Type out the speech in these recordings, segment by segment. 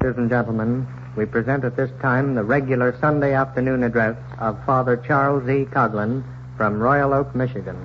Sisters and gentlemen, we present at this time the regular Sunday afternoon address of Father Charles E. Coughlin from Royal Oak, Michigan.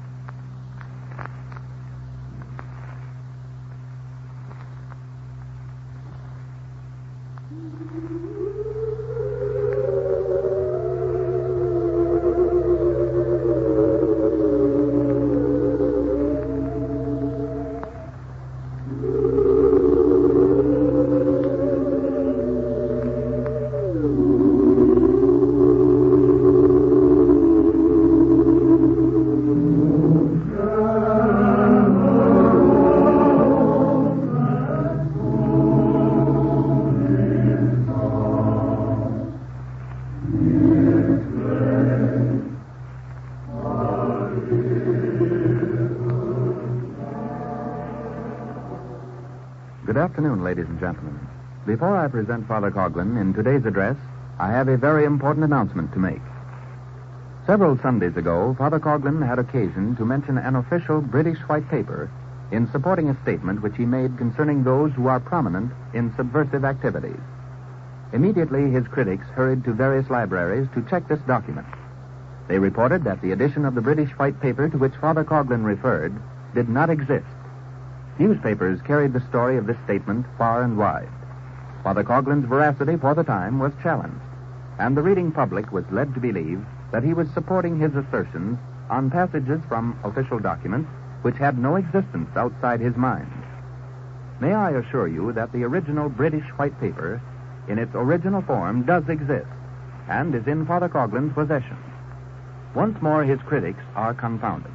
Good afternoon, ladies and gentlemen. Before I present Father Coughlin in today's address, I have a very important announcement to make. Several Sundays ago, Father Coughlin had occasion to mention an official British white paper in supporting a statement which he made concerning those who are prominent in subversive activities. Immediately, his critics hurried to various libraries to check this document. They reported that the edition of the British white paper to which Father Coughlin referred did not exist. Newspapers carried the story of this statement far and wide. Father Coughlin's veracity for the time was challenged, and the reading public was led to believe that he was supporting his assertions on passages from official documents which had no existence outside his mind. May I assure you that the original British white paper, in its original form, does exist, and is in Father Coughlin's possession. Once more, his critics are confounded.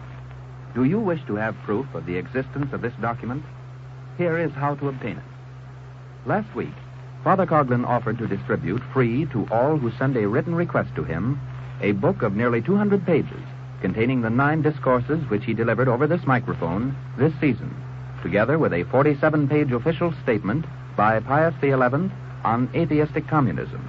Do you wish to have proof of the existence of this document? Here is how to obtain it. Last week, Father Coughlin offered to distribute free to all who send a written request to him a book of nearly 200 pages containing the 9 discourses which he delivered over this microphone this season, together with a 47-page official statement by Pius XI on atheistic communism.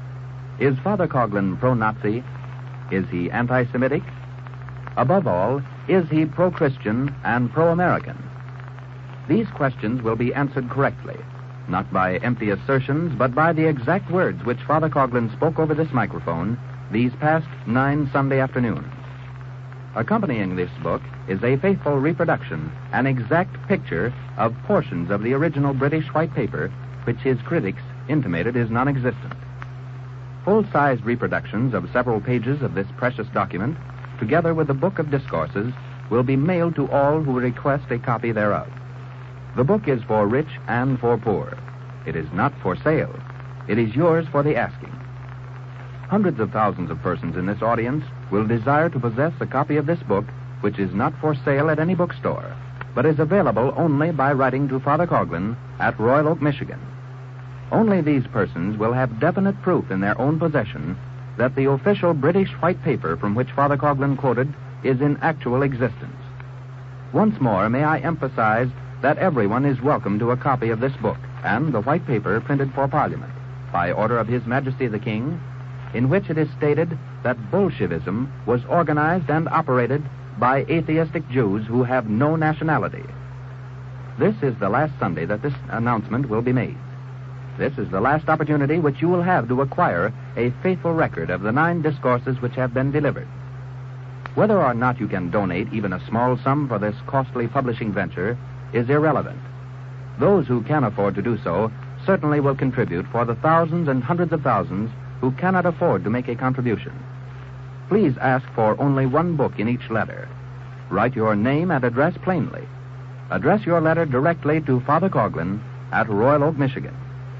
Is Father Coughlin pro-Nazi? Is he anti-Semitic? Above all, is he pro-Christian and pro-American? These questions will be answered correctly, not by empty assertions, but by the exact words which Father Coughlin spoke over this microphone these past 9 Sunday afternoons. Accompanying this book is a faithful reproduction, an exact picture of portions of the original British white paper, which his critics intimated is non-existent. Full-sized reproductions of several pages of this precious document, together with the book of discourses, will be mailed to all who request a copy thereof. The book is for rich and for poor. It is not for sale. It is yours for the asking. Hundreds of thousands of persons in this audience will desire to possess a copy of this book, which is not for sale at any bookstore, but is available only by writing to Father Coughlin at Royal Oak, Michigan. Only these persons will have definite proof in their own possession that the official British white paper from which Father Coughlin quoted is in actual existence. Once more, may I emphasize that everyone is welcome to a copy of this book and the white paper printed for Parliament by order of His Majesty the King, in which it is stated that Bolshevism was organized and operated by atheistic Jews who have no nationality. This is the last Sunday that this announcement will be made. This is the last opportunity which you will have to acquire a faithful record of the 9 discourses which have been delivered. Whether or not you can donate even a small sum for this costly publishing venture is irrelevant. Those who can afford to do so certainly will contribute for the thousands and hundreds of thousands who cannot afford to make a contribution. Please ask for only 1 book in each letter. Write your name and address plainly. Address your letter directly to Father Coughlin at Royal Oak, Michigan.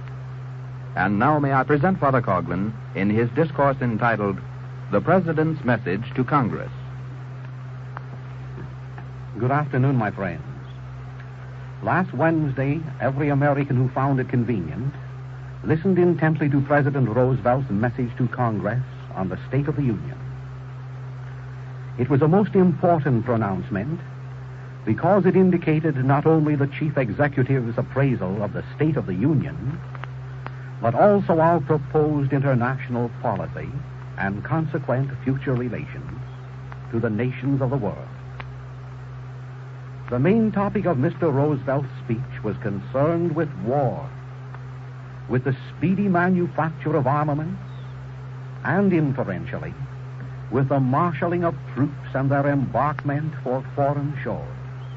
And now may I present Father Coughlin in his discourse entitled, The President's Message to Congress. Good afternoon, my friends. Last Wednesday, every American who found it convenient listened intently to President Roosevelt's message to Congress on the State of the Union. It was a most important pronouncement because it indicated not only the Chief Executive's appraisal of the State of the Union, but also our proposed international policy and consequent future relations to the nations of the world. The main topic of Mr. Roosevelt's speech was concerned with war, with the speedy manufacture of armaments, and inferentially, with the marshalling of troops and their embarkment for foreign shores.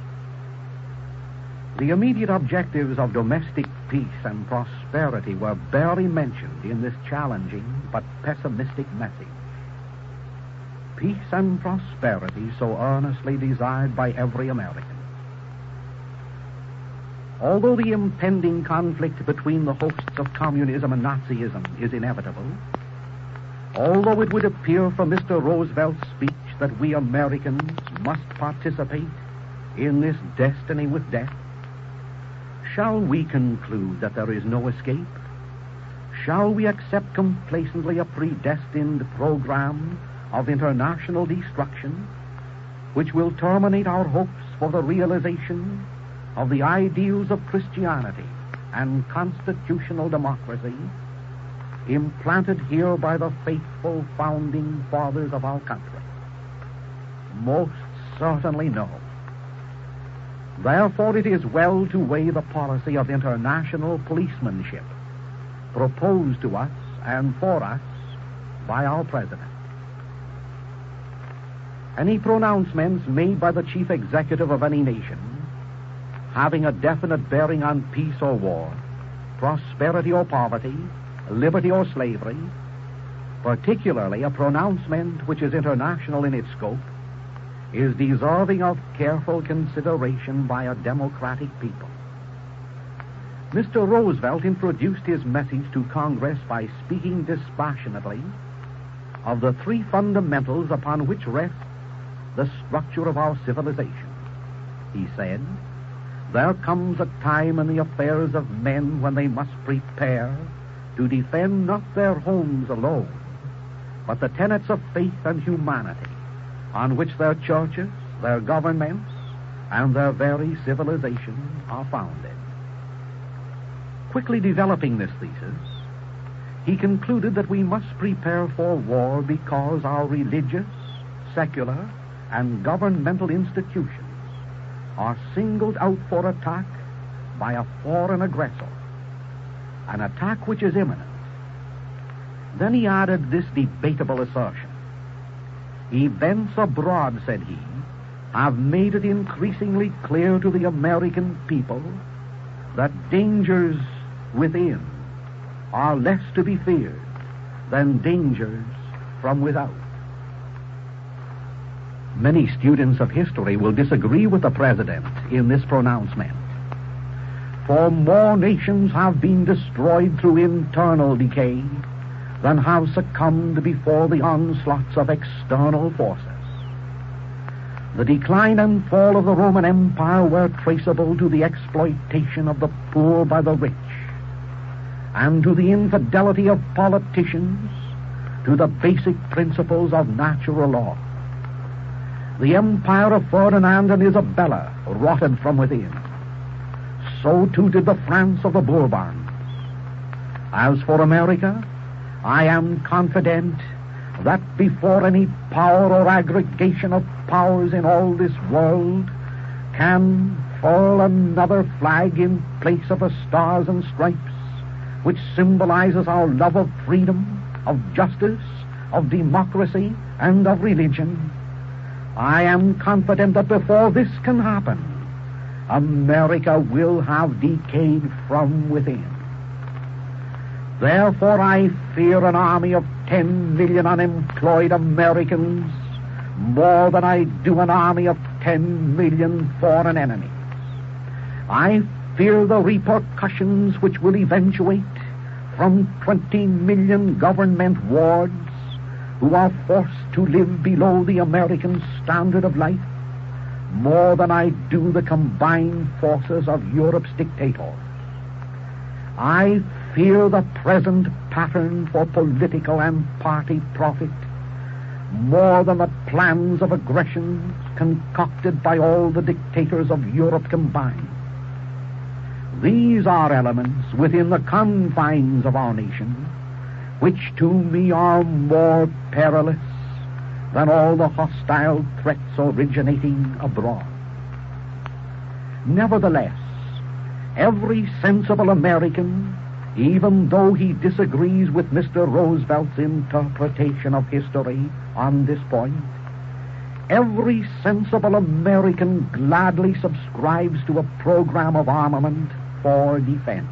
The immediate objectives of domestic peace and prosperity were barely mentioned in this challenging but pessimistic message. Peace and prosperity so earnestly desired by every American. Although the impending conflict between the hosts of communism and Nazism is inevitable, although it would appear from Mr. Roosevelt's speech that we Americans must participate in this destiny with death, shall we conclude that there is no escape? Shall we accept complacently a predestined program of international destruction which will terminate our hopes for the realization of the ideals of Christianity and constitutional democracy implanted here by the faithful founding fathers of our country? Most certainly no. Therefore, it is well to weigh the policy of international policemanship proposed to us and for us by our President. Any pronouncements made by the chief executive of any nation having a definite bearing on peace or war, prosperity or poverty, liberty or slavery, particularly a pronouncement which is international in its scope, is deserving of careful consideration by a democratic people. Mr. Roosevelt introduced his message to Congress by speaking dispassionately of the three fundamentals upon which rests the structure of our civilization. He said, "There comes a time in the affairs of men when they must prepare to defend not their homes alone, but the tenets of faith and humanity on which their churches, their governments, and their very civilization are founded." Quickly developing this thesis, he concluded that we must prepare for war because our religious, secular, and governmental institutions are singled out for attack by a foreign aggressor, an attack which is imminent. Then he added this debatable assertion: "Events abroad," said he, "have made it increasingly clear to the American people that dangers within are less to be feared than dangers from without." Many students of history will disagree with the President in this pronouncement. For more nations have been destroyed through internal decay than have succumbed before the onslaughts of external forces. The decline and fall of the Roman Empire were traceable to the exploitation of the poor by the rich, and to the infidelity of politicians to the basic principles of natural law. The empire of Ferdinand and Isabella rotted from within. So too did the France of the Bourbons. As for America, I am confident that before any power or aggregation of powers in all this world can furl another flag in place of the stars and stripes which symbolizes our love of freedom, of justice, of democracy, and of religion, I am confident that before this can happen, America will have decayed from within. Therefore, I fear an army of 10 million unemployed Americans more than I do an army of 10 million foreign enemies. I fear the repercussions which will eventuate from 20 million government wards who are forced to live below the American standard of life more than I do the combined forces of Europe's dictators. I fear the present pattern for political and party profit more than the plans of aggression concocted by all the dictators of Europe combined. These are elements within the confines of our nation which to me are more perilous than all the hostile threats originating abroad. Nevertheless, every sensible American even though he disagrees with Mr. Roosevelt's interpretation of history on this point, every sensible American gladly subscribes to a program of armament for defense.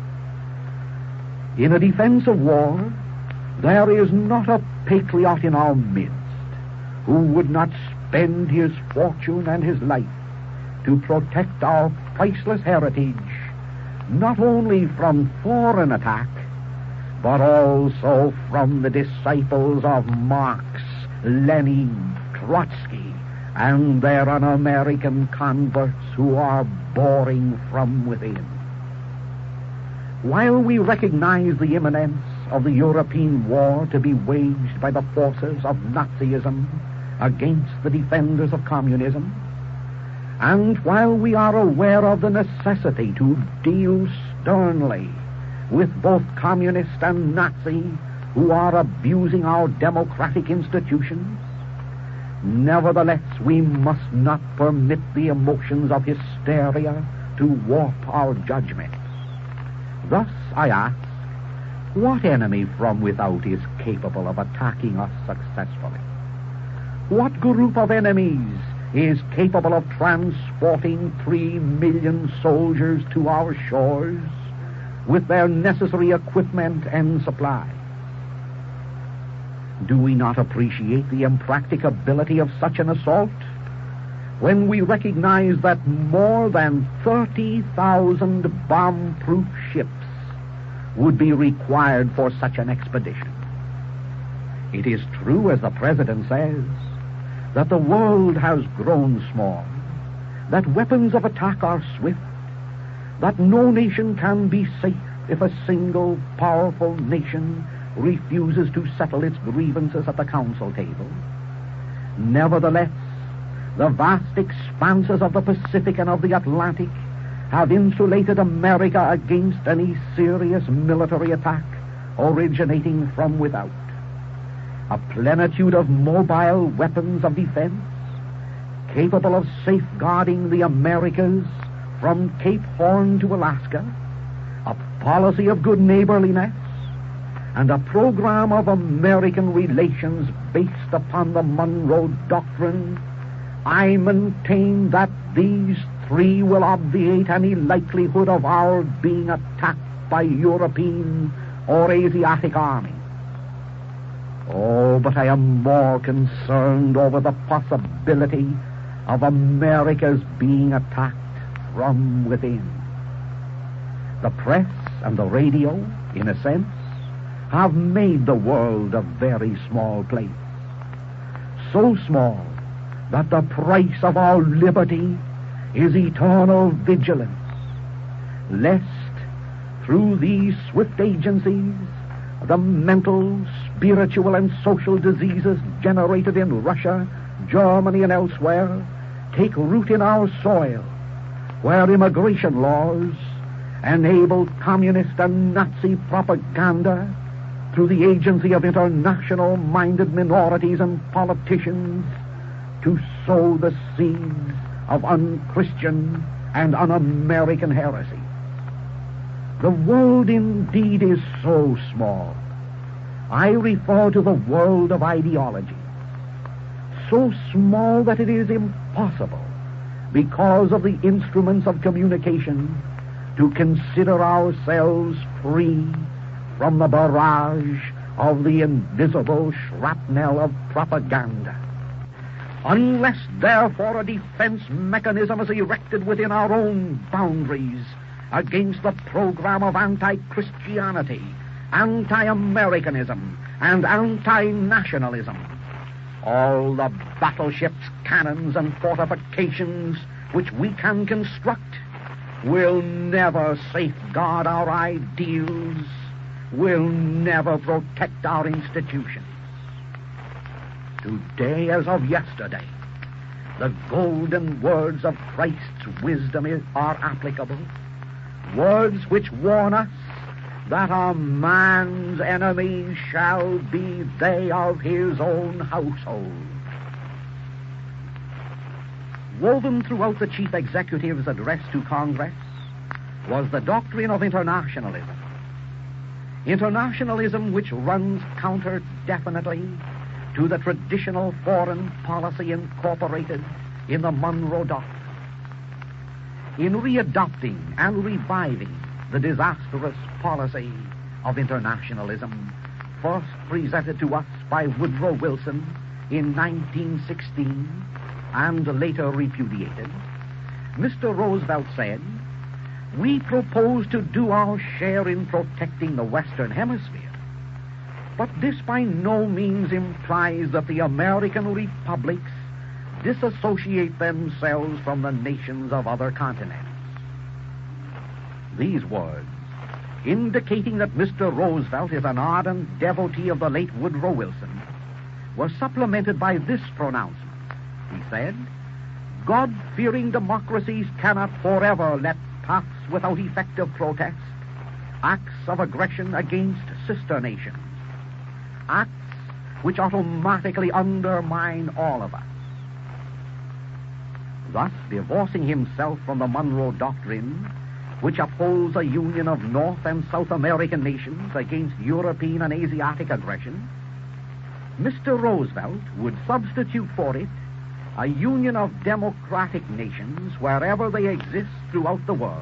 In a defensive war, there is not a patriot in our midst who would not spend his fortune and his life to protect our priceless heritage, not only from foreign attack, but also from the disciples of Marx, Lenin, Trotsky, and their un-American converts who are boring from within. While we recognize the imminence of the European war to be waged by the forces of Nazism against the defenders of communism, and while we are aware of the necessity to deal sternly with both communist and Nazi who are abusing our democratic institutions, nevertheless we must not permit the emotions of hysteria to warp our judgments. Thus, I ask, what enemy from without is capable of attacking us successfully? What group of enemies is capable of transporting 3 million soldiers to our shores with their necessary equipment and supplies? Do we not appreciate the impracticability of such an assault when we recognize that more than 30,000 bomb-proof ships would be required for such an expedition? It is true, as the President says, that the world has grown small, that weapons of attack are swift, that no nation can be safe if a single powerful nation refuses to settle its grievances at the council table. Nevertheless, the vast expanses of the Pacific and of the Atlantic have insulated America against any serious military attack originating from without. A plenitude of mobile weapons of defense, capable of safeguarding the Americas from Cape Horn to Alaska, a policy of good neighborliness, and a program of American relations based upon the Monroe Doctrine, I maintain that these three will obviate any likelihood of our being attacked by European or Asiatic armies. Oh, but I am more concerned over the possibility of America's being attacked from within. The press and the radio, in a sense, have made the world a very small place. So small that the price of our liberty is eternal vigilance, lest through these swift agencies the mental, spiritual, and social diseases generated in Russia, Germany, and elsewhere take root in our soil, where immigration laws enable communist and Nazi propaganda through the agency of international-minded minorities and politicians to sow the seeds of unchristian and un-American heresy. The world indeed is so small. I refer to the world of ideology. So small that it is impossible, because of the instruments of communication, to consider ourselves free from the barrage of the invisible shrapnel of propaganda. Unless, therefore, a defense mechanism is erected within our own boundaries against the program of anti-Christianity, anti-Americanism, and anti-nationalism, all the battleships, cannons, and fortifications which we can construct will never safeguard our ideals, will never protect our institutions. Today, as of yesterday, the golden words of Christ's wisdom are applicable, words which warn us that a man's enemies shall be they of his own household. Woven throughout the chief executive's address to Congress was the doctrine of internationalism, Internationalism which runs counter definitely to the traditional foreign policy incorporated in the Monroe Doctrine. In readopting and reviving the disastrous policy of internationalism first presented to us by Woodrow Wilson in 1916 and later repudiated, Mr. Roosevelt said, "We propose to do our share in protecting the Western Hemisphere, but this by no means implies that the American republics disassociate themselves from the nations of other continents." These words, indicating that Mr. Roosevelt is an ardent devotee of the late Woodrow Wilson, were supplemented by this pronouncement. He said, "God-fearing democracies cannot forever let pass without effective protest acts of aggression against sister nations, acts which automatically undermine all of us." Thus, divorcing himself from the Monroe Doctrine, which upholds a union of North and South American nations against European and Asiatic aggression, Mr. Roosevelt would substitute for it a union of democratic nations wherever they exist throughout the world.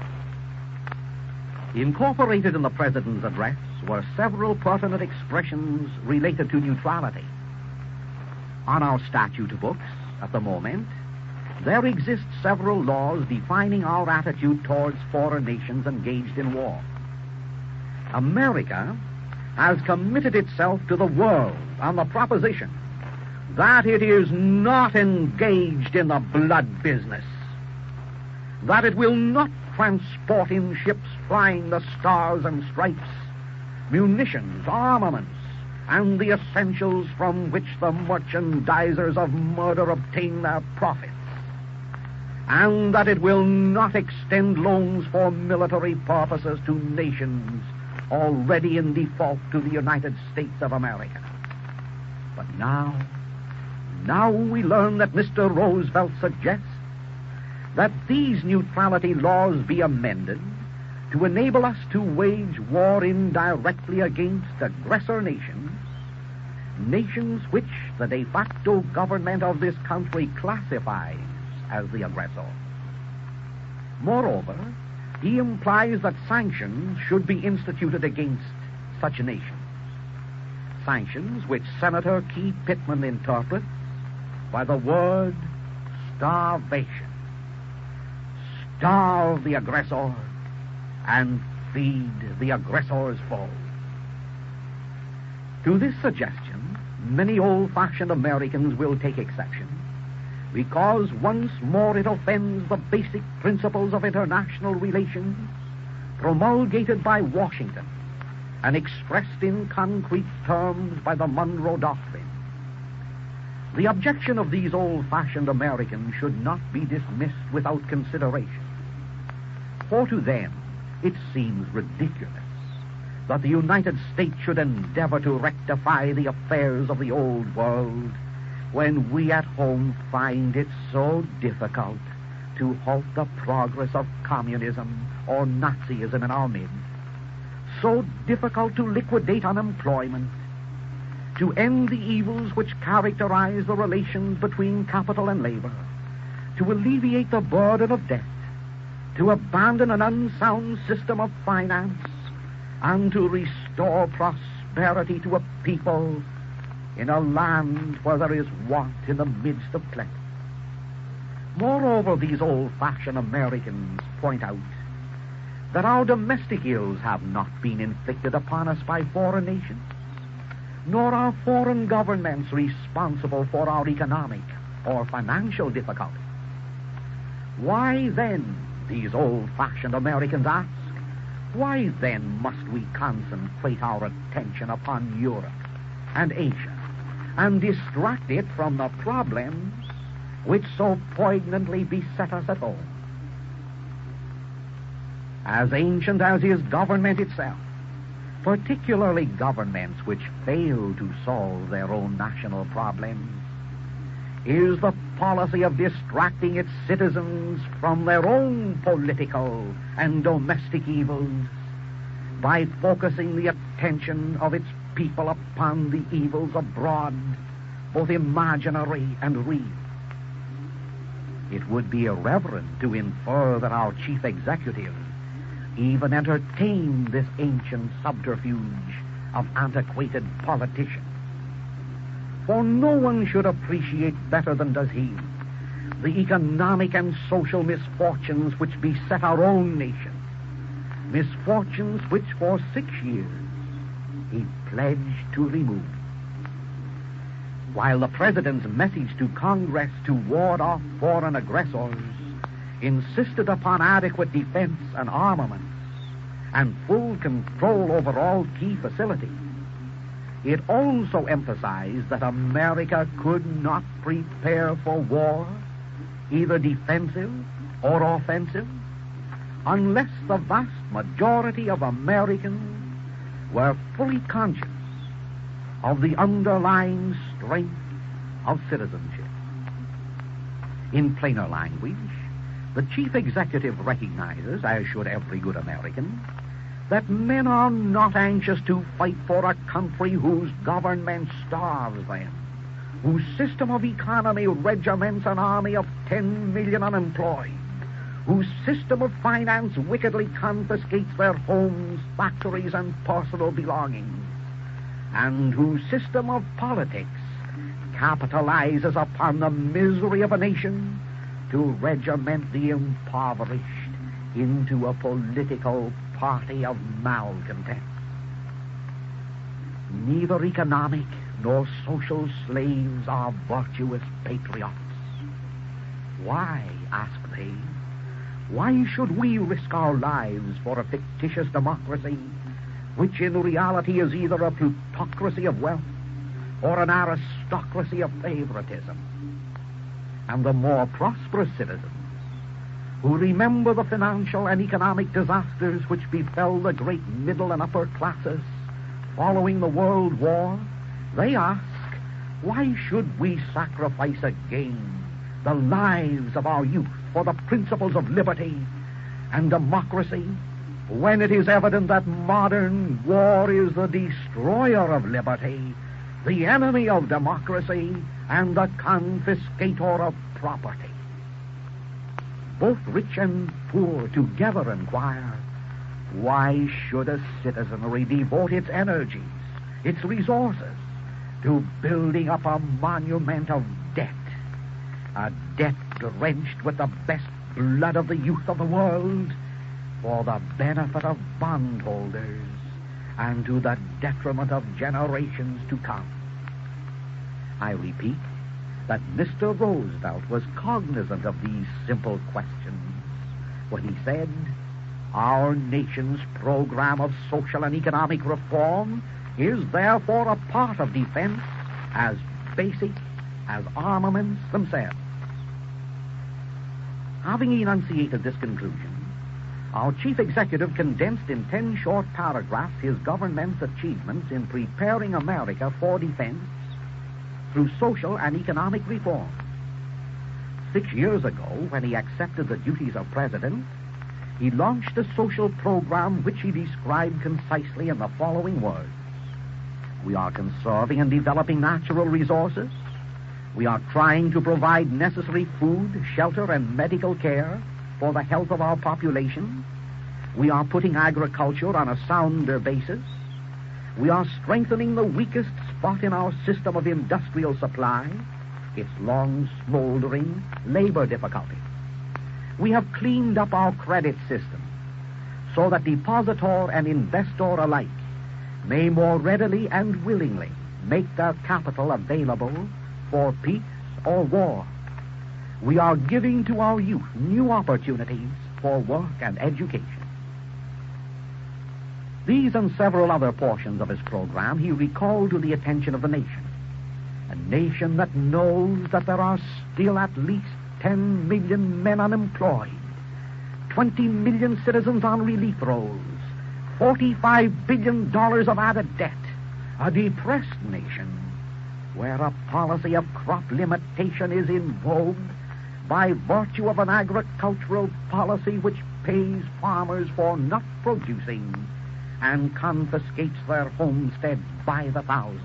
Incorporated in the President's address were several pertinent expressions related to neutrality. On our statute books, at the moment, there exist several laws defining our attitude towards foreign nations engaged in war. America has committed itself to the world on the proposition that it is not engaged in the blood business, that it will not transport in ships flying the stars and stripes munitions, armaments, and the essentials from which the merchandisers of murder obtain their profits, and that it will not extend loans for military purposes to nations already in default to the United States of America. But now we learn that Mr. Roosevelt suggests that these neutrality laws be amended to enable us to wage war indirectly against aggressor nations, nations which the de facto government of this country classifies as the aggressor. Moreover, he implies that sanctions should be instituted against such nations. Sanctions which Senator Key Pittman interprets by the word starvation. Starve the aggressor and feed the aggressor's foe. To this suggestion, many old-fashioned Americans will take exception, because once more it offends the basic principles of international relations promulgated by Washington and expressed in concrete terms by the Monroe Doctrine. The objection of these old-fashioned Americans should not be dismissed without consideration, for to them it seems ridiculous that the United States should endeavor to rectify the affairs of the old world when we at home find it so difficult to halt the progress of communism or Nazism in our midst, so difficult to liquidate unemployment, to end the evils which characterize the relations between capital and labor, to alleviate the burden of debt, to abandon an unsound system of finance, and to restore prosperity to a people in a land where there is want in the midst of plenty. Moreover, these old-fashioned Americans point out that our domestic ills have not been inflicted upon us by foreign nations, nor are foreign governments responsible for our economic or financial difficulties. Why then, these old-fashioned Americans ask, why then must we concentrate our attention upon Europe and Asia and distract it from the problems which so poignantly beset us at home? As ancient as is government itself, particularly governments which fail to solve their own national problems, is the policy of distracting its citizens from their own political and domestic evils by focusing the attention of its people upon the evils abroad, both imaginary and real. It would be irreverent to infer that our chief executive even entertained this ancient subterfuge of antiquated politicians. For no one should appreciate better than does he the economic and social misfortunes which beset our own nation, misfortunes which for 6 years he pledged to remove. While the President's message to Congress to ward off foreign aggressors insisted upon adequate defense and armaments and full control over all key facilities, it also emphasized that America could not prepare for war, either defensive or offensive, unless the vast majority of Americans were fully conscious of the underlying strength of citizenship. In plainer language, the chief executive recognizes, as should every good American, that men are not anxious to fight for a country whose government starves them, whose system of economy regiments an army of 10 million unemployed, whose system of finance wickedly confiscates their homes, factories, and personal belongings, and whose system of politics capitalizes upon the misery of a nation to regiment the impoverished into a political party of malcontent. Neither economic nor social slaves are virtuous patriots. Why, ask they, why should we risk our lives for a fictitious democracy which in reality is either a plutocracy of wealth or an aristocracy of favoritism? And the more prosperous citizens, who remember the financial and economic disasters which befell the great middle and upper classes following the World War, they ask, why should we sacrifice again the lives of our youth for the principles of liberty and democracy, when it is evident that modern war is the destroyer of liberty, the enemy of democracy, and the confiscator of property? Both rich and poor together inquire, why should a citizenry devote its energies, its resources, to building up a monument of debt, a debt drenched with the best blood of the youth of the world, for the benefit of bondholders and to the detriment of generations to come? I repeat that Mr. Roosevelt was cognizant of these simple questions when he said, "Our nation's program of social and economic reform is therefore a part of defense as basic as armaments themselves." Having enunciated this conclusion, our chief executive condensed in 10 short paragraphs his government's achievements in preparing America for defense through social and economic reform. 6 years ago, when he accepted the duties of president, he launched a social program which he described concisely in the following words: "We are conserving and developing natural resources. We are trying to provide necessary food, shelter, and medical care for the health of our population. We are putting agriculture on a sounder basis. We are strengthening the weakest spot in our system of industrial supply, its long smoldering labor difficulty. We have cleaned up our credit system so that depositor and investor alike may more readily and willingly make their capital available for peace or war. We are giving to our youth new opportunities for work and education." These and several other portions of his program he recalled to the attention of the nation, a nation that knows that there are still at least 10 million men unemployed, 20 million citizens on relief rolls, $45 billion of added debt, a depressed nation where a policy of crop limitation is in vogue by virtue of an agricultural policy which pays farmers for not producing and confiscates their homesteads by the thousands.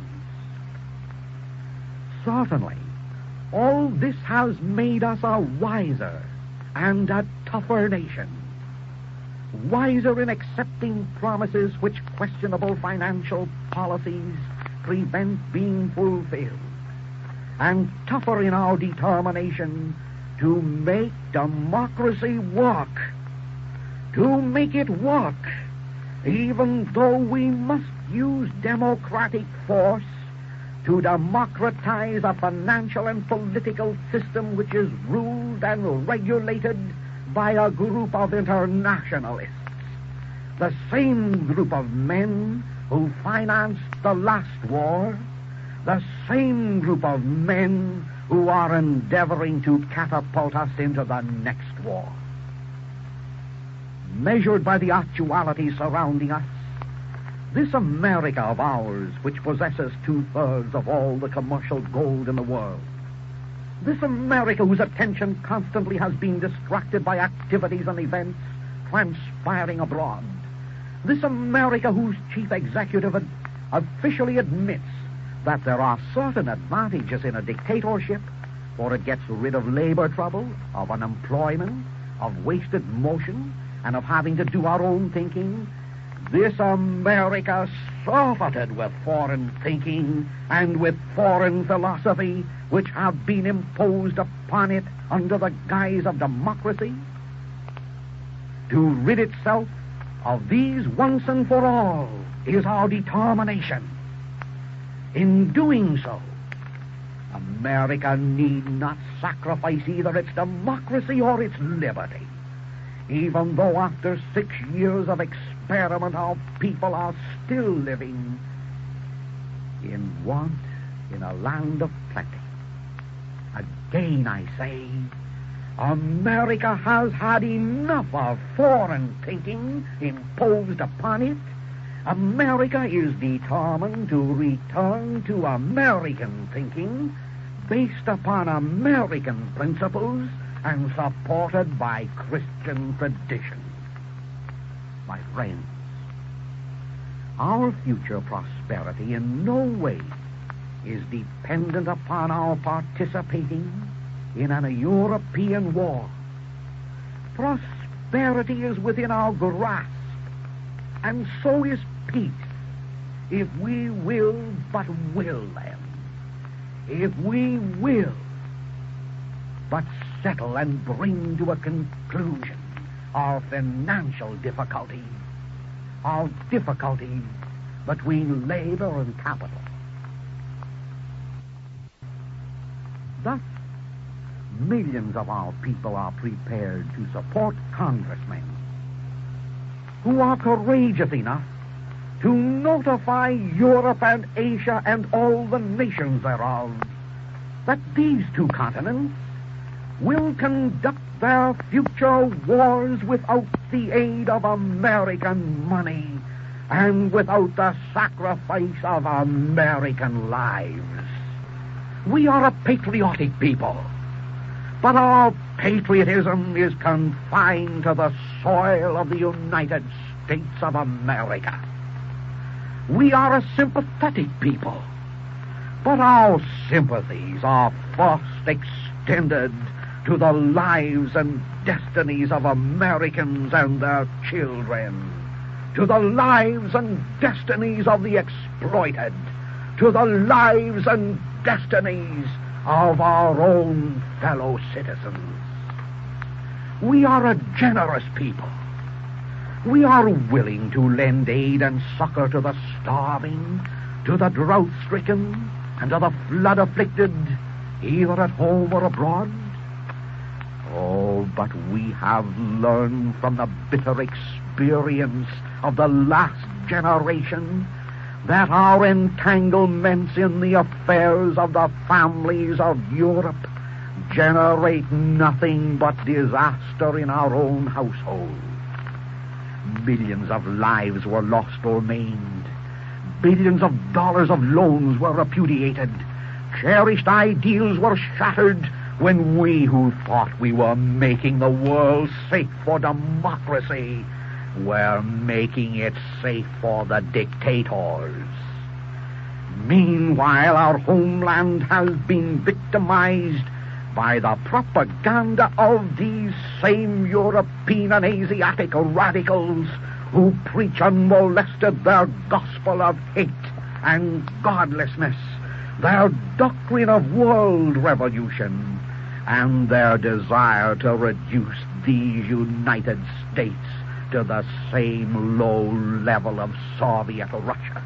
Certainly, all this has made us a wiser and a tougher nation, wiser in accepting promises which questionable financial policies prevent being fulfilled, and tougher in our determination to make democracy work, to make it work, even though we must use democratic force to democratize a financial and political system which is ruled and regulated by a group of internationalists, the same group of men who financed the last war, the same group of men who are endeavoring to catapult us into the next war. Measured by the actualities surrounding us, this America of ours, which possesses 2/3 of all the commercial gold in the world, this America whose attention constantly has been distracted by activities and events transpiring abroad, this America whose chief executive officially admits that there are certain advantages in a dictatorship, for it gets rid of labor trouble, of unemployment, of wasted motion, and of having to do our own thinking. This America, surfeited with foreign thinking and with foreign philosophy, which have been imposed upon it under the guise of democracy, to rid itself of these once and for all is our determination. In doing so, America need not sacrifice either its democracy or its liberty, even though after 6 years of experiment our people are still living in want in a land of plenty. Again I say, America has had enough of foreign thinking imposed upon it. America is determined to return to American thinking based upon American principles and supported by Christian tradition. My friends, our future prosperity in no way is dependent upon our participating in an European war. Prosperity is within our grasp, and so is peace, if we will but will them, if we will but settle and bring to a conclusion our financial difficulties, our difficulties between labor and capital. Thus, millions of our people are prepared to support congressmen who are courageous enough to notify Europe and Asia and all the nations thereof that these two continents will conduct their future wars without the aid of American money and without the sacrifice of American lives. We are a patriotic people, but our patriotism is confined to the soil of the United States of America. We are a sympathetic people, but our sympathies are first extended to the lives and destinies of Americans and their children, to the lives and destinies of the exploited, to the lives and destinies of our own fellow citizens. We are a generous people. We are willing to lend aid and succor to the starving, to the drought-stricken, and to the flood-afflicted, either at home or abroad. Oh, but we have learned from the bitter experience of the last generation that our entanglements in the affairs of the families of Europe generate nothing but disaster in our own household. Millions of lives were lost or maimed. Billions of dollars of loans were repudiated. Cherished ideals were shattered when we who thought we were making the world safe for democracy we're making it safe for the dictators. Meanwhile, our homeland has been victimized by the propaganda of these same European and Asiatic radicals who preach unmolested their gospel of hate and godlessness, their doctrine of world revolution, and their desire to reduce these United States to the same low level of Soviet Russia.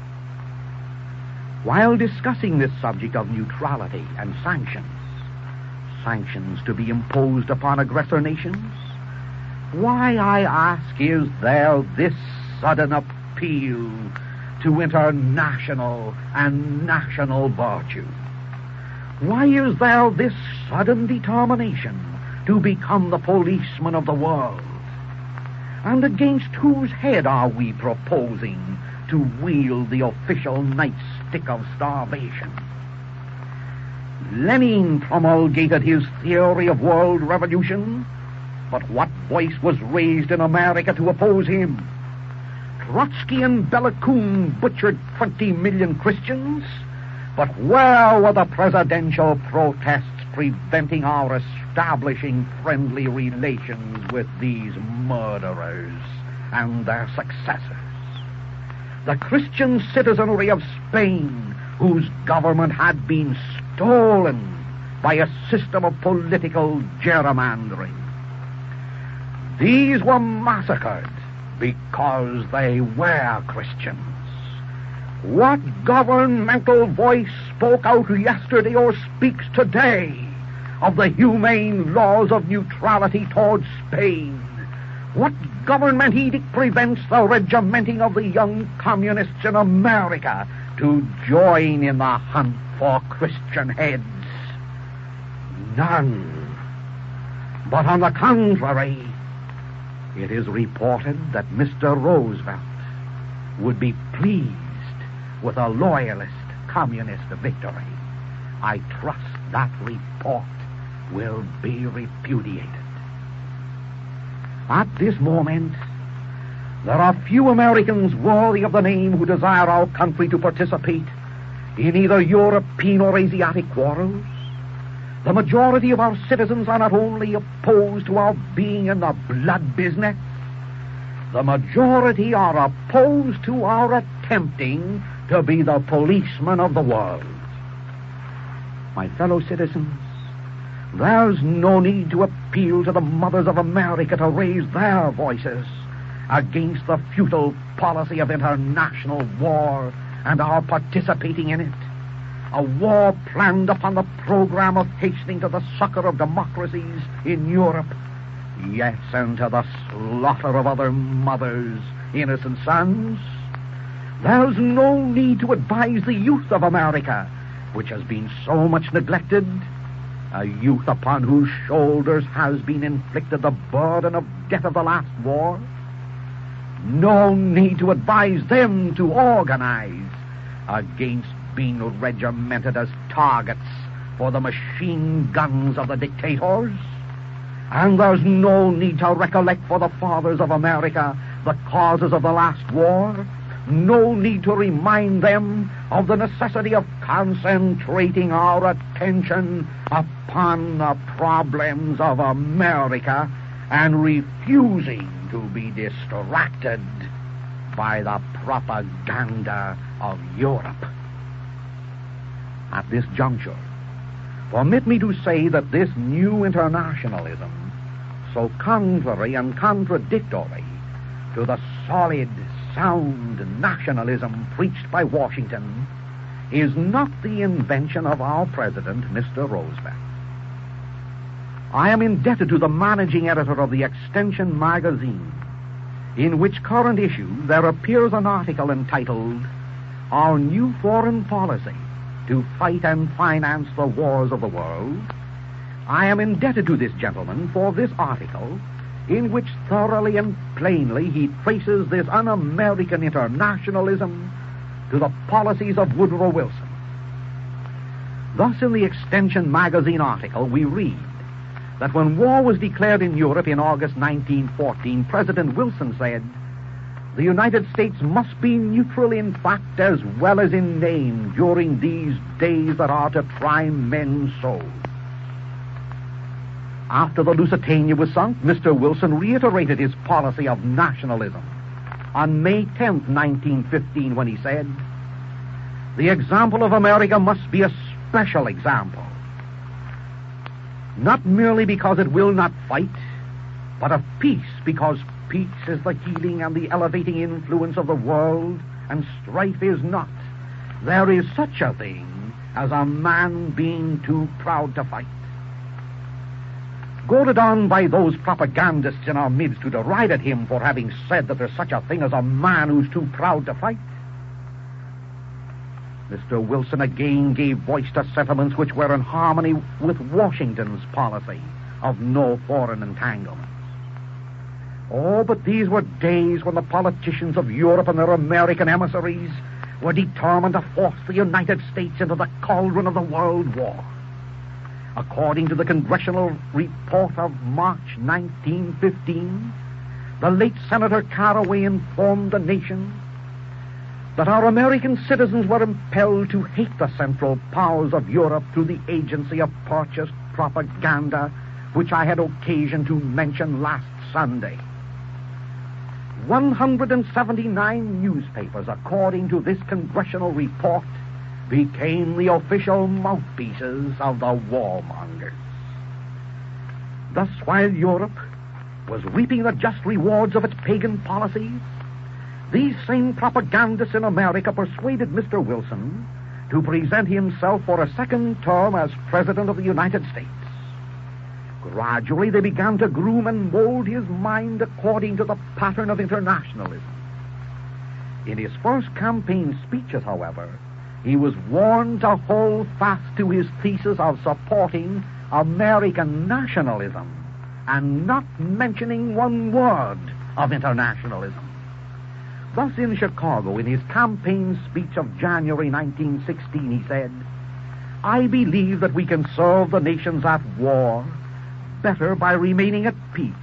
While discussing this subject of neutrality and sanctions to be imposed upon aggressor nations, why, I ask, is there this sudden appeal to international and national virtue? Why is there this sudden determination to become the policeman of the world? And against whose head are we proposing to wield the official nightstick of starvation? Lenin promulgated his theory of world revolution, but what voice was raised in America to oppose him? Trotsky and Bela Kun butchered 20 million Christians, but where were the presidential protests preventing our establishing friendly relations with these murderers and their successors? The Christian citizenry of Spain, whose government had been stolen by a system of political gerrymandering. These were massacred because they were Christians. What governmental voice spoke out yesterday or speaks today of the humane laws of neutrality towards Spain? What government edict prevents the regimenting of the young communists in America to join in the hunt for Christian heads? None. But on the contrary, it is reported that Mr. Roosevelt would be pleased with a loyalist communist victory. I trust that report will be repudiated. At this moment, there are few Americans worthy of the name who desire our country to participate in either European or Asiatic quarrels. The majority of our citizens are not only opposed to our being in the blood business, the majority are opposed to our attempting to be the policeman of the world. My fellow citizens, there's no need to appeal to the mothers of America to raise their voices against the futile policy of international war and our participating in it. A war planned upon the program of hastening to the succor of democracies in Europe, yes, and to the slaughter of other mothers' innocent sons. There's no need to advise the youth of America, which has been so much neglected, a youth upon whose shoulders has been inflicted the burden of death of the last war. No need to advise them to organize against being regimented as targets for the machine guns of the dictators. And there's no need to recollect for the fathers of America the causes of the last war. No need to remind them of the necessity of concentrating our attention upon the problems of America and refusing to be distracted by the propaganda of Europe. At this juncture, permit me to say that this new internationalism, so contrary and contradictory to the solid, sound nationalism preached by Washington, is not the invention of our president, Mr. Roosevelt. I am indebted to the managing editor of the Extension magazine, in which current issue there appears an article entitled, "Our New Foreign Policy to Fight and Finance the Wars of the World." I am indebted to this gentleman for this article, in which thoroughly and plainly he traces this un-American internationalism to the policies of Woodrow Wilson. Thus, in the Extension magazine article, we read that when war was declared in Europe in August 1914, President Wilson said, "The United States must be neutral in fact as well as in name during these days that are to try men's souls." After the Lusitania was sunk, Mr. Wilson reiterated his policy of nationalism on May 10th, 1915, when he said, "The example of America must be a special example, not merely because it will not fight, but of peace, because peace is the healing and the elevating influence of the world, and strife is not. There is such a thing as a man being too proud to fight." Goaded on by those propagandists in our midst who derided him for having said that there's such a thing as a man who's too proud to fight, Mr. Wilson again gave voice to sentiments which were in harmony with Washington's policy of no foreign entanglements. Oh, but these were days when the politicians of Europe and their American emissaries were determined to force the United States into the cauldron of the World War. According to the Congressional Report of March 1915, the late Senator Caraway informed the nation that our American citizens were impelled to hate the Central Powers of Europe through the agency of purchased propaganda, which I had occasion to mention last Sunday. 179 newspapers, according to this congressional report, became the official mouthpieces of the warmongers. Thus, while Europe was reaping the just rewards of its pagan policies, these same propagandists in America persuaded Mr. Wilson to present himself for a second term as President of the United States. Gradually, they began to groom and mold his mind according to the pattern of internationalism. In his first campaign speeches, however, he was warned to hold fast to his thesis of supporting American nationalism and not mentioning one word of internationalism. Thus, in Chicago, in his campaign speech of January 1916, he said, "I believe that we can serve the nations at war better by remaining at peace."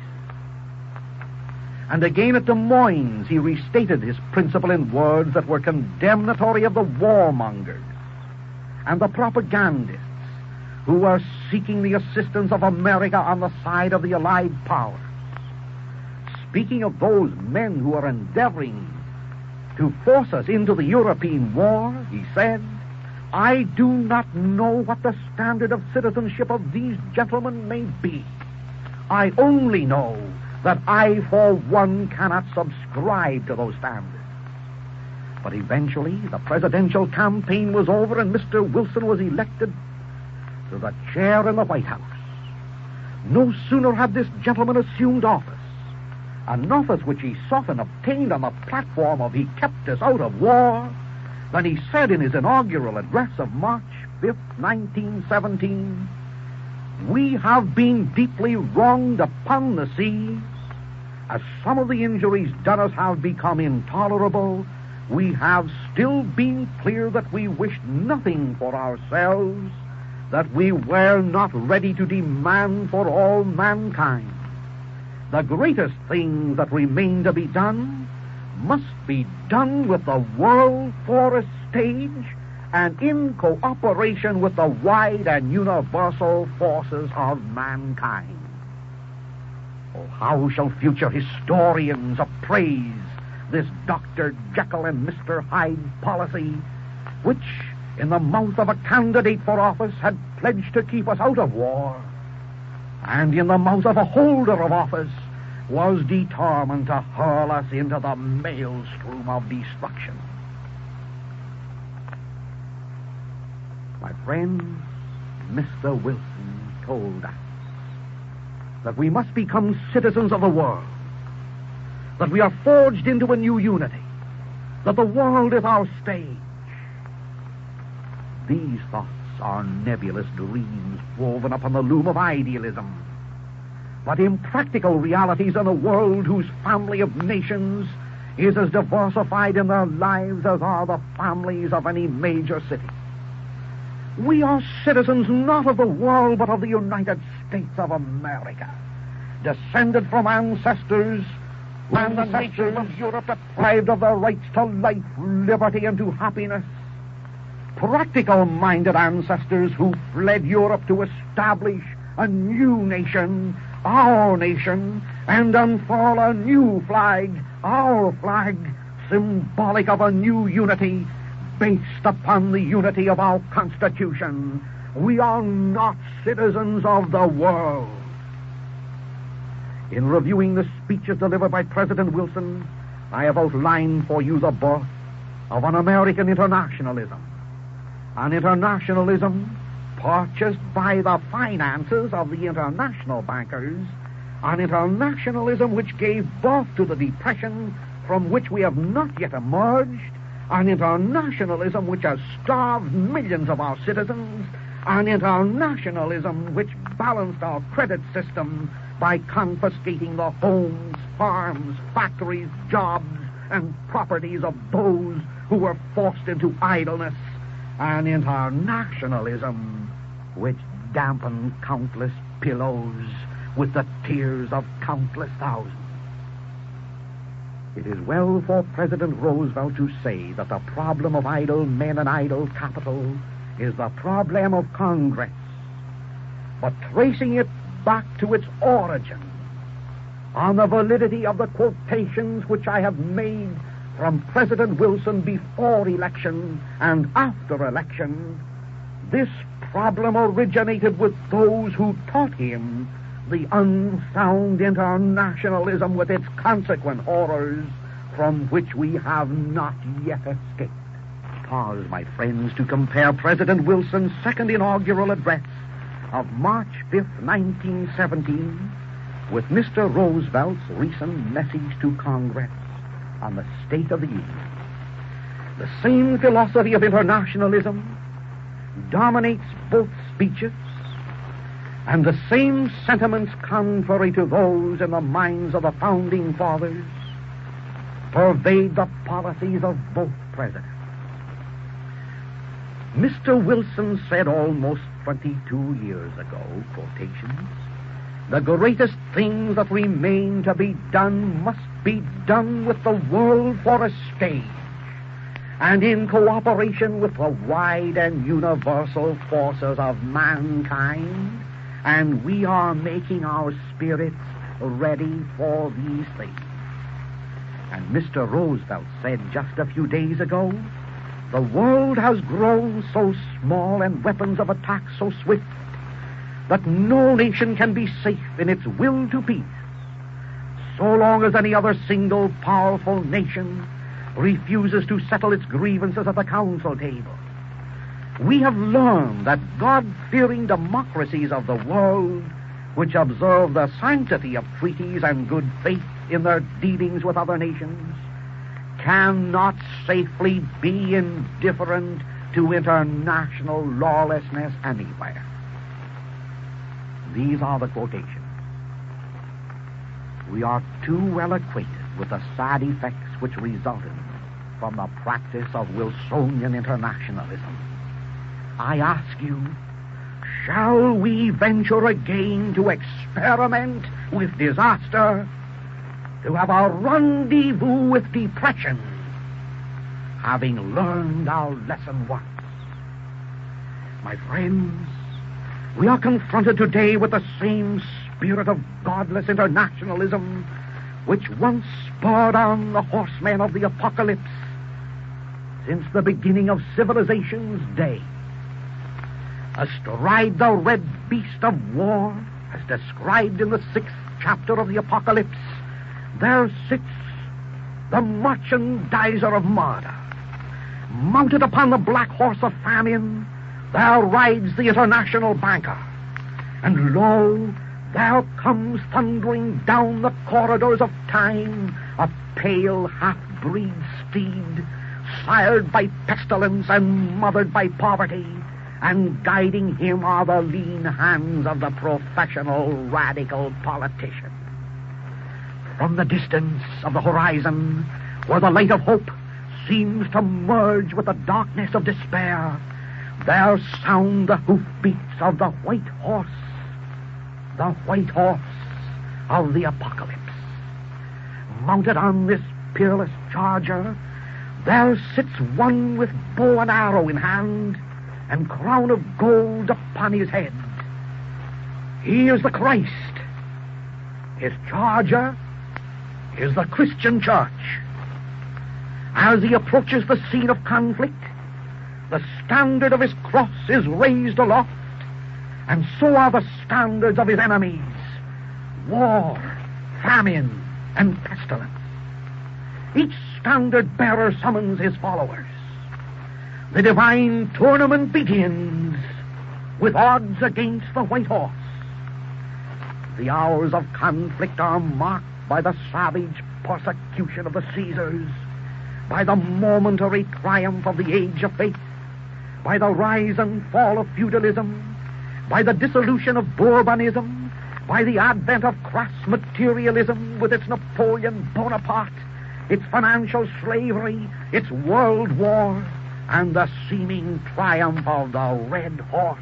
And again at Des Moines, he restated his principle in words that were condemnatory of the warmongers and the propagandists who were seeking the assistance of America on the side of the Allied powers. Speaking of those men who are endeavoring to force us into the European war, he said, "I do not know what the standard of citizenship of these gentlemen may be. I only know that I, for one, cannot subscribe to those standards." But eventually, the presidential campaign was over and Mr. Wilson was elected to the chair in the White House. No sooner had this gentleman assumed office, an office which he sought and obtained on the platform of "He kept us out of war," than he said in his inaugural address of March 5th, 1917, "We have been deeply wronged upon the seas. As some of the injuries done us have become intolerable, we have still been clear that we wished nothing for ourselves, that we were not ready to demand for all mankind. The greatest things that remain to be done must be done with the world for a stage and in cooperation with the wide and universal forces of mankind." Oh, how shall future historians appraise this Dr. Jekyll and Mr. Hyde policy, which, in the mouth of a candidate for office, had pledged to keep us out of war, and in the mouth of a holder of office was determined to hurl us into the maelstrom of destruction. My friends, Mr. Wilson told us that we must become citizens of the world, that we are forged into a new unity, that the world is our stage. These thoughts are nebulous dreams woven upon the loom of idealism, but impractical realities in a world whose family of nations is as diversified in their lives as are the families of any major city. We are citizens not of the world, but of the United States of America, descended from ancestors of Europe deprived of their rights to life, liberty, and to happiness. Practical-minded ancestors who fled Europe to establish a new nation, our nation, and unfurl a new flag, our flag, symbolic of a new unity based upon the unity of our Constitution. We are not citizens of the world. In reviewing the speeches delivered by President Wilson, I have outlined for you the birth of an American internationalism. An internationalism purchased by the finances of the international bankers, an internationalism which gave birth to the depression from which we have not yet emerged, an internationalism which has starved millions of our citizens, an internationalism which balanced our credit system by confiscating the homes, farms, factories, jobs, and properties of those who were forced into idleness, an internationalism which dampened countless pillows with the tears of countless thousands. It is well for President Roosevelt to say that the problem of idle men and idle capital is the problem of Congress. But tracing it back to its origin, on the validity of the quotations which I have made from President Wilson before election and after election, this problem originated with those who taught him the unsound internationalism with its consequent horrors, from which we have not yet escaped. Pause, my friends, to compare President Wilson's second inaugural address of March 5th, 1917, with Mr. Roosevelt's recent message to Congress on the State of the Union. The same philosophy of internationalism dominates both speeches, and the same sentiments contrary to those in the minds of the Founding Fathers pervade the policies of both presidents. Mr. Wilson said almost 22 years ago, quotations, "The greatest things that remain to be done must be done with the world for a stage, and in cooperation with the wide and universal forces of mankind, and we are making our spirits ready for these things." And Mr. Roosevelt said just a few days ago, "The world has grown so small and weapons of attack so swift that no nation can be safe in its will to peace so long as any other single powerful nation refuses to settle its grievances at the council table. We have learned that God-fearing democracies of the world, which observe the sanctity of treaties and good faith in their dealings with other nations, cannot safely be indifferent to international lawlessness anywhere." These are the quotations. We are too well acquainted with the sad effects which resulted from the practice of Wilsonian internationalism. I ask you, shall we venture again to experiment with disaster, to have a rendezvous with depression, having learned our lesson once? My friends, we are confronted today with the same spirit of godless internationalism which once spurred on the horsemen of the apocalypse since the beginning of civilization's day. Astride the red beast of war, as described in the 6th chapter of the Apocalypse, there sits the merchandiser of murder. Mounted upon the black horse of famine, there rides the international banker. And lo, there comes thundering down the corridors of time a pale half-breed steed, sired by pestilence and mothered by poverty, and guiding him are the lean hands of the professional radical politician. From the distance of the horizon, where the light of hope seems to merge with the darkness of despair, there sound the hoofbeats of the white horse. the white horse of the apocalypse. Mounted on this peerless charger, there sits one with bow and arrow in hand and crown of gold upon his head. He is the Christ. His charger is the Christian church. As he approaches the scene of conflict, the standard of his cross is raised aloft, and so are the standards of his enemies: war, famine, and pestilence. Each standard bearer summons his followers. The divine tournament begins with odds against the white horse. The hours of conflict are marked by the savage persecution of the Caesars, by the momentary triumph of the age of faith, by the rise and fall of feudalism, by the dissolution of Bourbonism, by the advent of crass materialism with its Napoleon Bonaparte, its financial slavery, its world war, and the seeming triumph of the Red Horse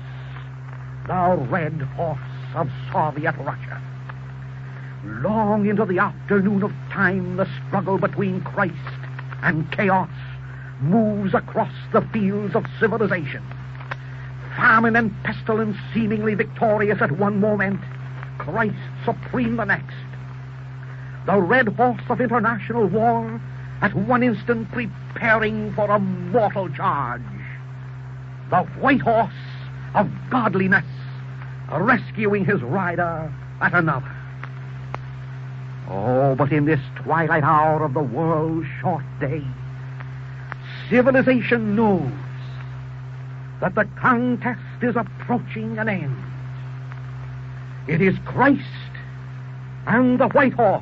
of Soviet Russia. Long into the afternoon of time, the struggle between Christ and chaos moves across the fields of civilization. Famine and pestilence seemingly victorious at one moment, Christ supreme the next. The red horse of international war at one instant preparing for a mortal charge. The white horse of godliness rescuing his rider at another. Oh, but in this twilight hour of the world's short day, civilization knows that the contest is approaching an end. It is Christ and the white horse,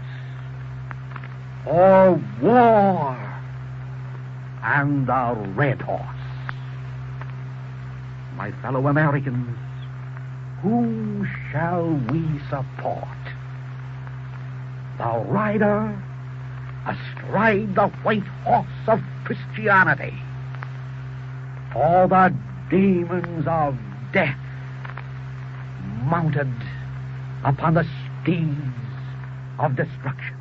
or war and the red horse. My fellow Americans, whom shall we support? The rider astride the white horse of Christianity, or the demons of death mounted upon the steeds of destruction?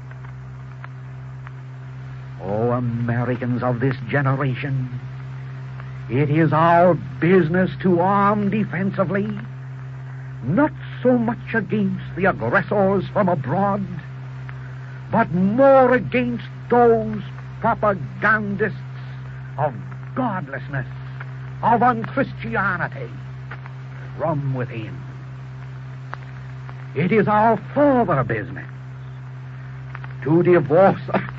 Oh, Americans of this generation, it is our business to arm defensively, not so much against the aggressors from abroad, but more against those propagandists of godlessness, of unchristianity from within. It is our further business to divorce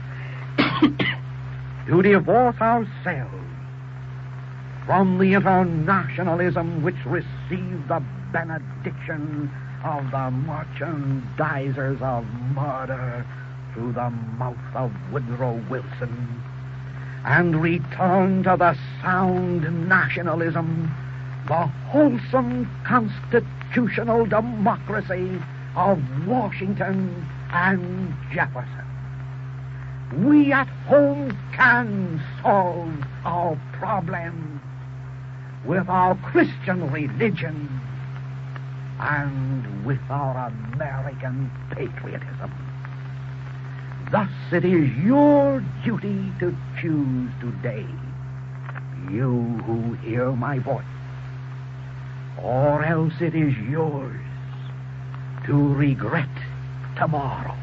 ourselves from the internationalism which received the benediction of the merchandisers of murder through the mouth of Woodrow Wilson, and return to the sound nationalism, the wholesome constitutional democracy of Washington and Jefferson. We at home can solve our problem with our Christian religion and with our American patriotism. Thus it is your duty to choose today, you who hear my voice, or else it is yours to regret tomorrow.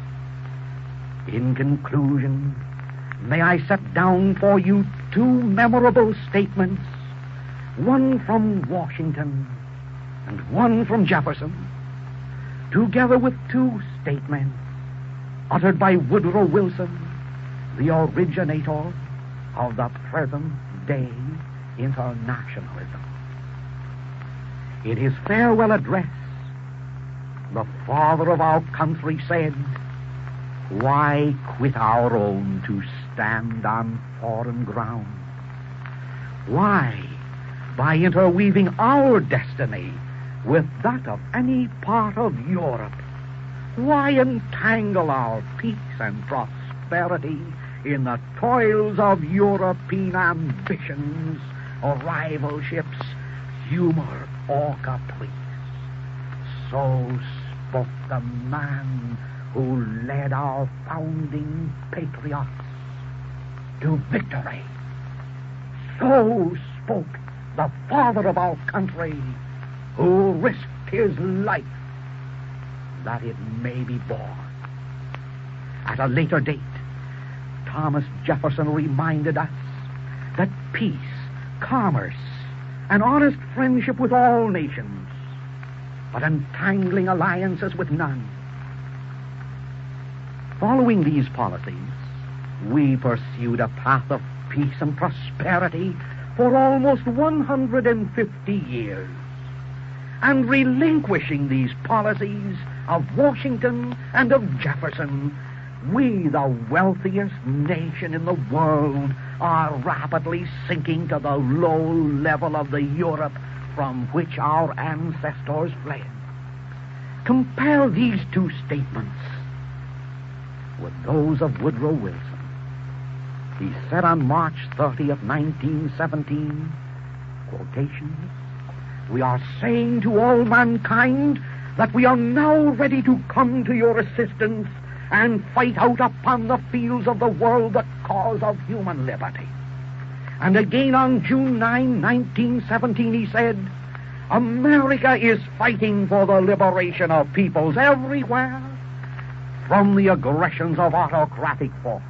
In conclusion, may I set down for you two memorable statements, one from Washington and one from Jefferson, together with two statements uttered by Woodrow Wilson, the originator of the present-day internationalism. In his farewell address, the father of our country said, "Why quit our own to stand on foreign ground? Why, by interweaving our destiny with that of any part of Europe, why entangle our peace and prosperity in the toils of European ambitions or rivalships, humor or caprice? So spoke the man who led our founding patriots to victory. So spoke the father of our country, who risked his life that it may be born. At a later date, Thomas Jefferson reminded us that peace, commerce, and honest friendship with all nations, but entangling alliances with none. Following these policies, we pursued a path of peace and prosperity for almost 150 years. And relinquishing these policies of Washington and of Jefferson, we, the wealthiest nation in the world, are rapidly sinking to the low level of the Europe from which our ancestors fled. Compare these two statements with those of Woodrow Wilson. He said on March 30th, 1917, quotations, "We are saying to all mankind that we are now ready to come to your assistance and fight out upon the fields of the world the cause of human liberty." And again on June 9, 1917, he said, "America is fighting for the liberation of peoples everywhere from the aggressions of autocratic force."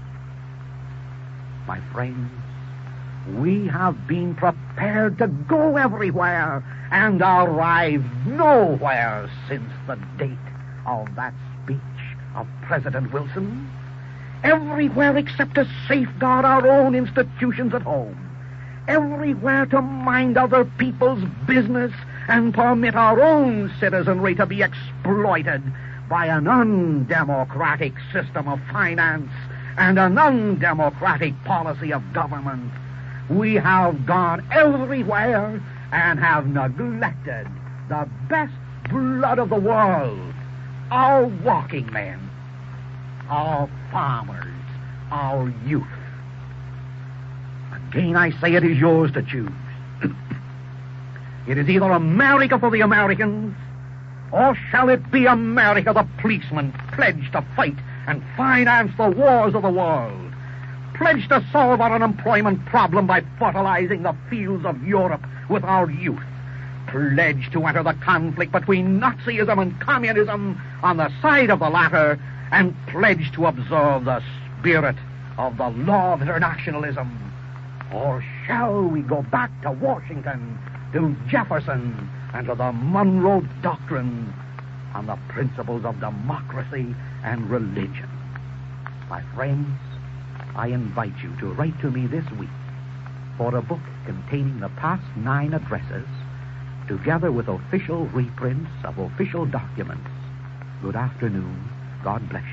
My friends, we have been prepared to go everywhere and arrive nowhere since the date of that speech of President Wilson. Everywhere except to safeguard our own institutions at home. Everywhere to mind other people's business and permit our own citizenry to be exploited by an undemocratic system of finance and an undemocratic policy of government. We have gone everywhere and have neglected the best blood of the world, our working men, our farmers, our youth. Again, I say it is yours to choose. It is either America for the Americans, or shall it be America the policeman pledged to fight and finance the wars of the world, pledged to solve our unemployment problem by fertilizing the fields of Europe with our youth, pledged to enter the conflict between Nazism and communism on the side of the latter, and pledged to observe the spirit of the law of internationalism? Or shall we go back to Washington, to Jefferson, and to the Monroe Doctrine on the principles of democracy and religion? My friends, I invite you to write to me this week for a book containing the past 9 addresses, together with official reprints of official documents. Good afternoon. God bless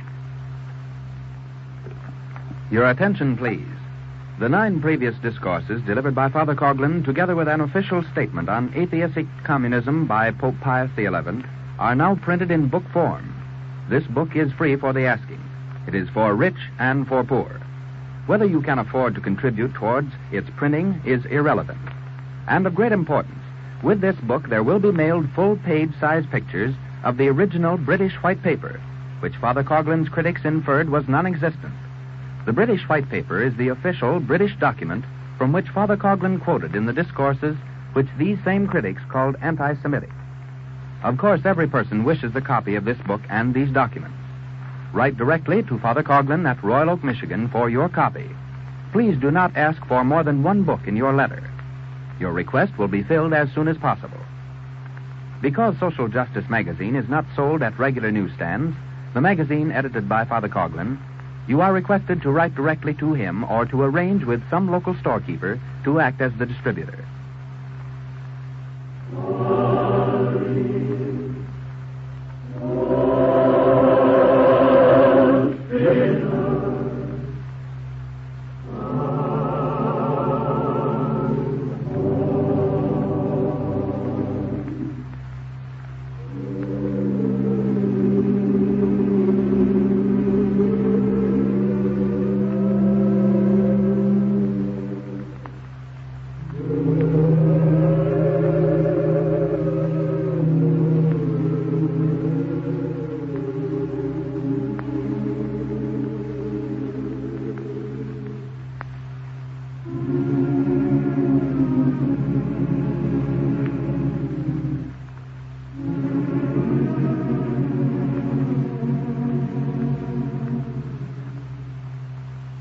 you. Your attention, please. The 9 previous discourses delivered by Father Coughlin, together with an official statement on atheistic communism by Pope Pius XI, are now printed in book form. This book is free for the asking. It is for rich and for poor. Whether you can afford to contribute towards its printing is irrelevant. And of great importance, with this book there will be mailed full-page size pictures of the original British white paper, which Father Coughlin's critics inferred was non-existent. The British white paper is the official British document from which Father Coughlin quoted in the discourses which these same critics called anti-Semitic. Of course, every person wishes a copy of this book and these documents. Write directly to Father Coughlin at Royal Oak, Michigan for your copy. Please do not ask for more than 1 book in your letter. Your request will be filled as soon as possible. Because Social Justice magazine is not sold at regular newsstands, the magazine edited by Father Coughlin, you are requested to write directly to him or to arrange with some local storekeeper to act as the distributor.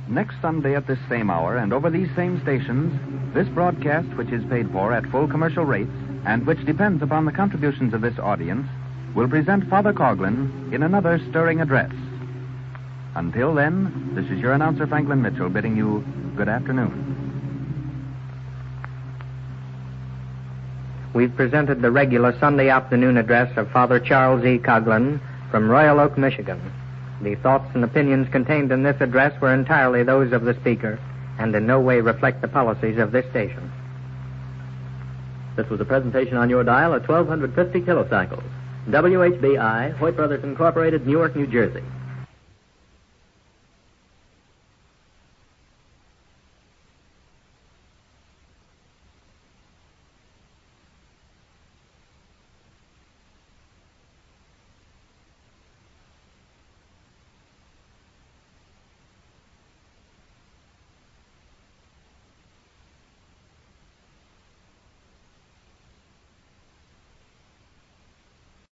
next Sunday at this same hour and over these same stations, this broadcast, which is paid for at full commercial rates and which depends upon the contributions of this audience, will present Father Coughlin in another stirring address. Until then, this is your announcer, Franklin Mitchell, bidding you good afternoon. We've presented the regular Sunday afternoon address of Father Charles E. Coughlin from Royal Oak, Michigan. The thoughts and opinions contained in this address were entirely those of the speaker and in no way reflect the policies of this station. This was a presentation on your dial at 1250 kilocycles. WHBI, Hoyt Brothers Incorporated, Newark, New Jersey.